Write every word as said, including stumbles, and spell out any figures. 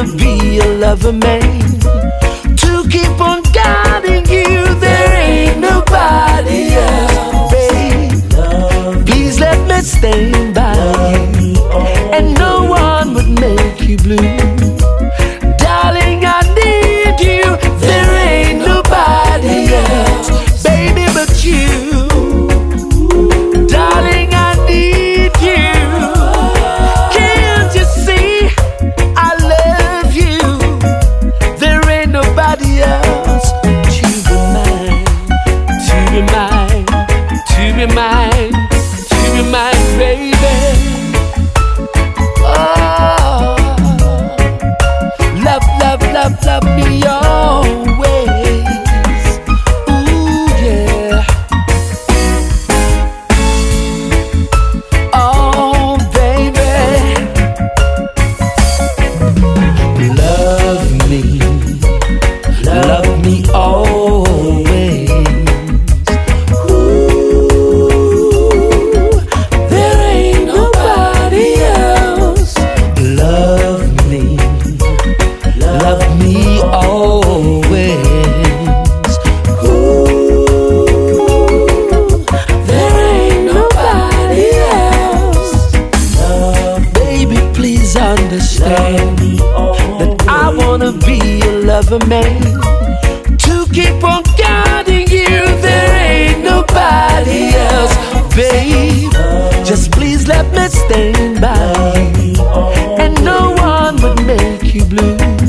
wanna be a lover man, to keep on guiding you. There ain't nobody else, babe. Please let me stand by you, and no one would make you blue. Darling, I need you. There ain't nobody else, baby, but you. Darling, I need you. Can't you see I love you? There ain't nobody else to be mine, to be mine, to be mine, to be mine, baby. Oh, love, love, love, love me always. Ooh, yeah. Oh, baby, love me, love me always. Ooh, there ain't nobody else. Love me, love me always. Ooh, there ain't nobody else. Love, baby, please understand that I wanna be a lover man, to keep on guiding you. There ain't nobody else, babe. Just please let me stand by you, and no one would make you blue.